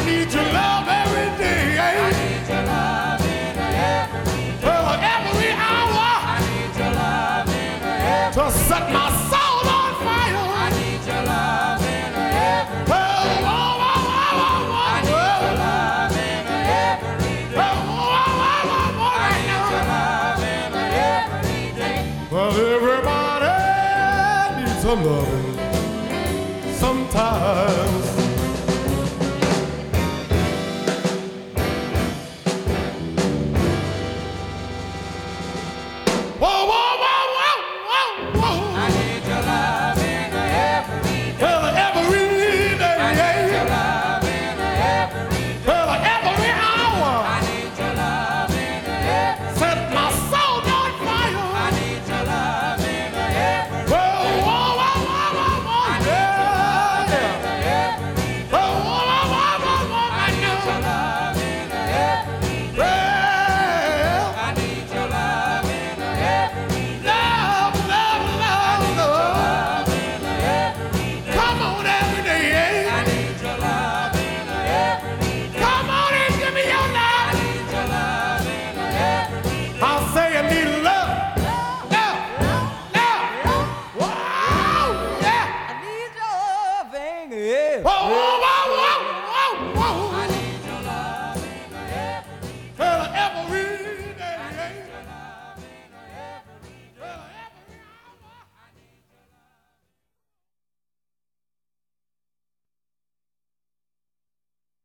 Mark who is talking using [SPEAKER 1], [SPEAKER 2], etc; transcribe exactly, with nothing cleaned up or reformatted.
[SPEAKER 1] need your love every day.
[SPEAKER 2] I need your love in every day.
[SPEAKER 1] Well, every hour.
[SPEAKER 2] I need your love in every
[SPEAKER 1] To set my soul on fire.
[SPEAKER 2] I need your love in every day.
[SPEAKER 1] Oh, oh, oh, oh, oh, oh.
[SPEAKER 2] I need your love in every day.
[SPEAKER 1] Oh, oh, oh, oh, oh,
[SPEAKER 2] I need your love in every day.
[SPEAKER 1] well, everybody needs some loving.